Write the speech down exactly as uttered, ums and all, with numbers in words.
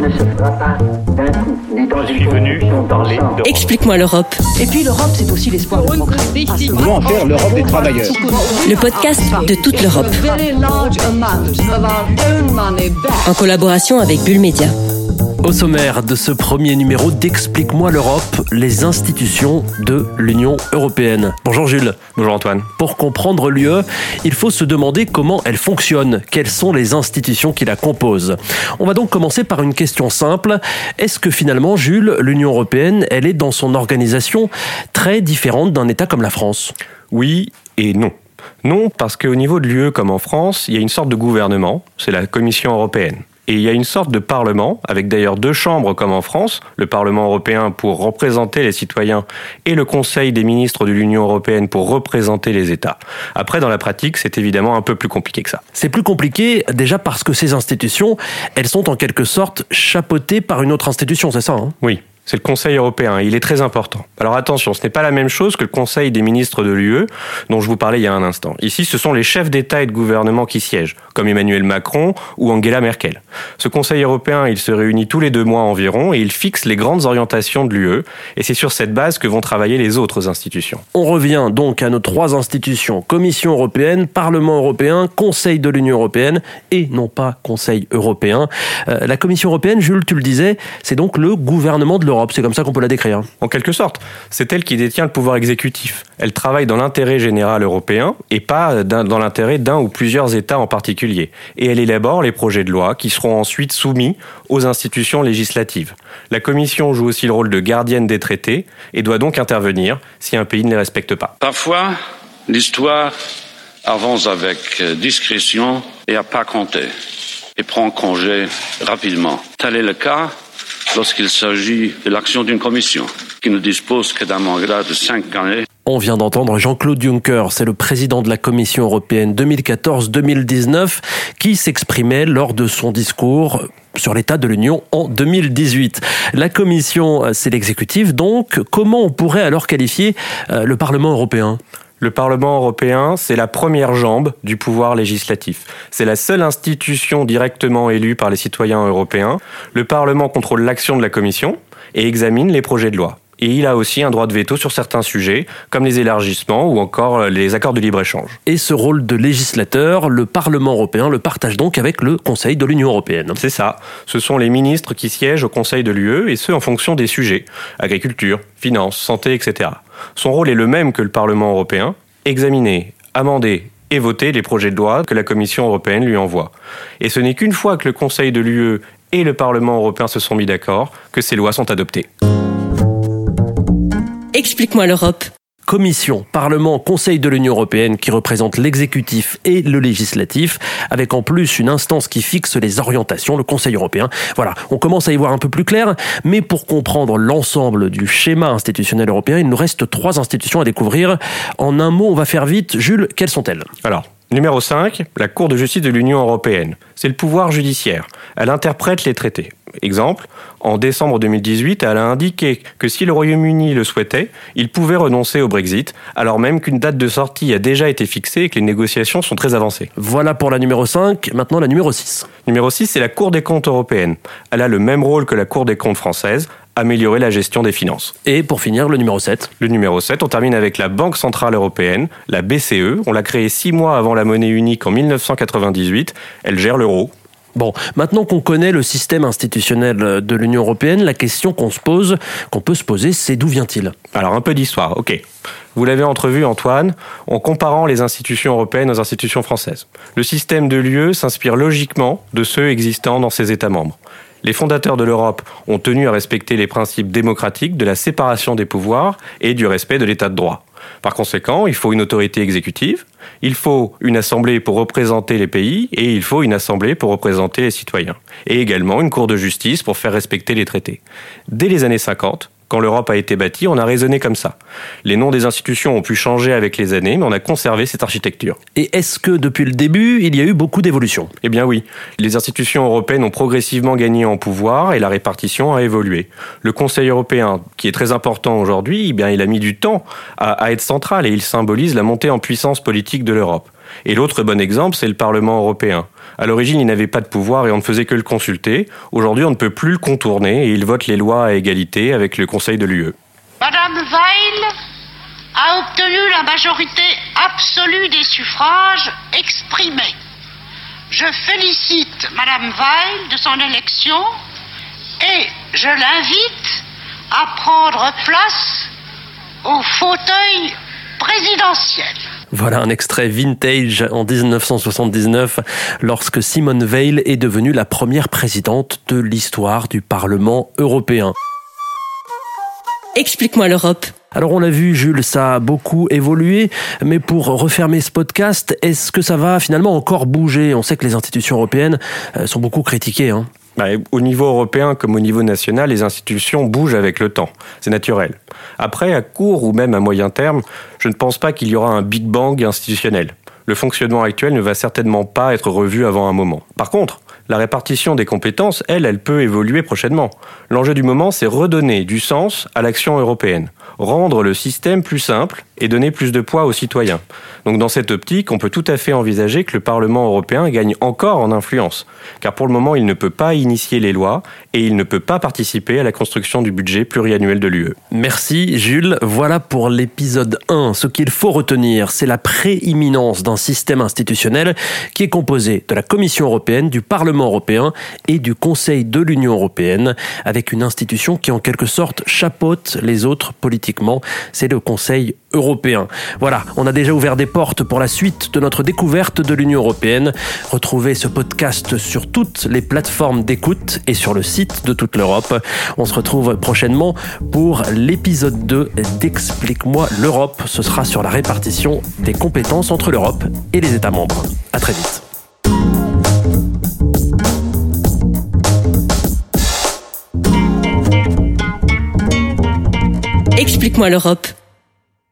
ne se fera pas d'un coup, ni dans Je une suis venu parler d'Europe. Explique-moi l'Europe. Et puis l'Europe, c'est aussi l'espoir du progrès. Nous voulons en faire l'Europe des travailleurs. Le podcast de toute l'Europe. En collaboration avec Bull Media. Au sommaire de ce premier numéro d'Explique-moi l'Europe, les institutions de l'Union européenne. Bonjour Jules. Bonjour Antoine. Pour comprendre l'U E, il faut se demander comment elle fonctionne, quelles sont les institutions qui la composent. On va donc commencer par une question simple. Est-ce que finalement, Jules, l'Union européenne, elle est dans son organisation très différente d'un État comme la France ? Oui et non. Non, parce qu'au niveau de l'U E comme en France, il y a une sorte de gouvernement, c'est la Commission européenne. Et il y a une sorte de parlement, avec d'ailleurs deux chambres comme en France, le Parlement européen pour représenter les citoyens et le Conseil des ministres de l'Union européenne pour représenter les États. Après, dans la pratique, c'est évidemment un peu plus compliqué que ça. C'est plus compliqué déjà parce que ces institutions, elles sont en quelque sorte chapeautées par une autre institution, c'est ça hein ? Oui. C'est le Conseil européen et il est très important. Alors attention, ce n'est pas la même chose que le Conseil des ministres de l'U E dont je vous parlais il y a un instant. Ici, ce sont les chefs d'État et de gouvernement qui siègent, comme Emmanuel Macron ou Angela Merkel. Ce Conseil européen, il se réunit tous les deux mois environ et il fixe les grandes orientations de l'U E et c'est sur cette base que vont travailler les autres institutions. On revient donc à nos trois institutions, Commission européenne, Parlement européen, Conseil de l'Union européenne et non pas Conseil européen. Euh, la Commission européenne, Jules, tu le disais, c'est donc le gouvernement de l'Europe. C'est comme ça qu'on peut la décrire. En quelque sorte, c'est elle qui détient le pouvoir exécutif. Elle travaille dans l'intérêt général européen et pas dans l'intérêt d'un ou plusieurs États en particulier. Et elle élabore les projets de loi qui seront ensuite soumis aux institutions législatives. La Commission joue aussi le rôle de gardienne des traités et doit donc intervenir si un pays ne les respecte pas. Parfois, l'histoire avance avec discrétion et à pas compter et prend congé rapidement. Tel est le cas lorsqu'il s'agit de l'action d'une commission qui ne dispose que d'un mandat de cinq années. On vient d'entendre Jean-Claude Juncker, c'est le président de la Commission européenne deux mille quatorze deux mille dix-neuf, qui s'exprimait lors de son discours sur l'état de l'Union en deux mille dix-huit. La Commission, c'est l'exécutif, donc comment on pourrait alors qualifier le Parlement européen ? Le Parlement européen, c'est la première jambe du pouvoir législatif. C'est la seule institution directement élue par les citoyens européens. Le Parlement contrôle l'action de la Commission et examine les projets de loi. Et il a aussi un droit de veto sur certains sujets, comme les élargissements ou encore les accords de libre-échange. Et ce rôle de législateur, le Parlement européen le partage donc avec le Conseil de l'Union européenne. C'est ça. Ce sont les ministres qui siègent au Conseil de l'U E, et ce en fonction des sujets. Agriculture, finances, santé, et cetera. Son rôle est le même que le Parlement européen, examiner, amender et voter les projets de loi que la Commission européenne lui envoie. Et ce n'est qu'une fois que le Conseil de l'U E et le Parlement européen se sont mis d'accord que ces lois sont adoptées. Explique-moi l'Europe. Commission, Parlement, Conseil de l'Union européenne qui représente l'exécutif et le législatif, avec en plus une instance qui fixe les orientations, le Conseil européen. Voilà, on commence à y voir un peu plus clair, mais pour comprendre l'ensemble du schéma institutionnel européen, il nous reste trois institutions à découvrir. En un mot, on va faire vite. Jules, quelles sont-elles ? Alors, numéro cinq, la Cour de justice de l'Union européenne. C'est le pouvoir judiciaire. Elle interprète les traités. Exemple, en décembre deux mille dix-huit, elle a indiqué que si le Royaume-Uni le souhaitait, il pouvait renoncer au Brexit, alors même qu'une date de sortie a déjà été fixée et que les négociations sont très avancées. Voilà pour la numéro cinq, maintenant la numéro six. Numéro six, c'est la Cour des comptes européenne. Elle a le même rôle que la Cour des comptes française, améliorer la gestion des finances. Et pour finir, le numéro sept. Le numéro sept, on termine avec la Banque Centrale Européenne, la B C E. On l'a créée six mois avant la monnaie unique en dix-neuf cent quatre-vingt-dix-huit. Elle gère l'euro. Bon, maintenant qu'on connaît le système institutionnel de l'Union européenne, la question qu'on se pose, qu'on peut se poser, c'est d'où vient-il ? Alors, un peu d'histoire, ok. Vous l'avez entrevu, Antoine, en comparant les institutions européennes aux institutions françaises. Le système de l'U E s'inspire logiquement de ceux existant dans ses États membres. Les fondateurs de l'Europe ont tenu à respecter les principes démocratiques de la séparation des pouvoirs et du respect de l'état de droit. Par conséquent, il faut une autorité exécutive, il faut une assemblée pour représenter les pays et il faut une assemblée pour représenter les citoyens. Et également une cour de justice pour faire respecter les traités. Dès les années cinquante, quand l'Europe a été bâtie, on a raisonné comme ça. Les noms des institutions ont pu changer avec les années, mais on a conservé cette architecture. Et est-ce que depuis le début, il y a eu beaucoup d'évolutions ? Eh bien oui. Les institutions européennes ont progressivement gagné en pouvoir et la répartition a évolué. Le Conseil européen, qui est très important aujourd'hui, eh bien, il a mis du temps à, à être central et il symbolise la montée en puissance politique de l'Europe. Et l'autre bon exemple, c'est le Parlement européen. À l'origine, il n'avait pas de pouvoir et on ne faisait que le consulter. Aujourd'hui, on ne peut plus le contourner et il vote les lois à égalité avec le Conseil de l'U E. Madame Veil a obtenu la majorité absolue des suffrages exprimés. Je félicite Madame Veil de son élection et je l'invite à prendre place au fauteuil présidentiel. Voilà un extrait vintage en dix-neuf cent soixante-dix-neuf, lorsque Simone Veil est devenue la première présidente de l'histoire du Parlement européen. Explique-moi l'Europe. Alors on l'a vu, Jules, ça a beaucoup évolué, mais pour refermer ce podcast, est-ce que ça va finalement encore bouger ? On sait que les institutions européennes sont beaucoup critiquées, hein. Bah, au niveau européen comme au niveau national, les institutions bougent avec le temps. C'est naturel. Après, à court ou même à moyen terme, je ne pense pas qu'il y aura un Big Bang institutionnel. Le fonctionnement actuel ne va certainement pas être revu avant un moment. Par contre, la répartition des compétences, elle, elle peut évoluer prochainement. L'enjeu du moment, c'est redonner du sens à l'action européenne, rendre le système plus simple et donner plus de poids aux citoyens. Donc dans cette optique, on peut tout à fait envisager que le Parlement européen gagne encore en influence, car pour le moment, il ne peut pas initier les lois et il ne peut pas participer à la construction du budget pluriannuel de l'U E. Merci Jules, voilà pour l'épisode un. Ce qu'il faut retenir, c'est la prééminence d'un système institutionnel qui est composé de la Commission européenne, du Parlement européen et du Conseil de l'Union européenne, avec une institution qui en quelque sorte chapeaute les autres politiquement, c'est le Conseil européen. Voilà, on a déjà ouvert des portes pour la suite de notre découverte de l'Union européenne. Retrouvez ce podcast sur toutes les plateformes d'écoute et sur le site de toute l'Europe. On se retrouve prochainement pour l'épisode deux d'Explique-moi l'Europe. Ce sera sur la répartition des compétences entre l'Europe et les États membres. À très vite. Explique-moi l'Europe.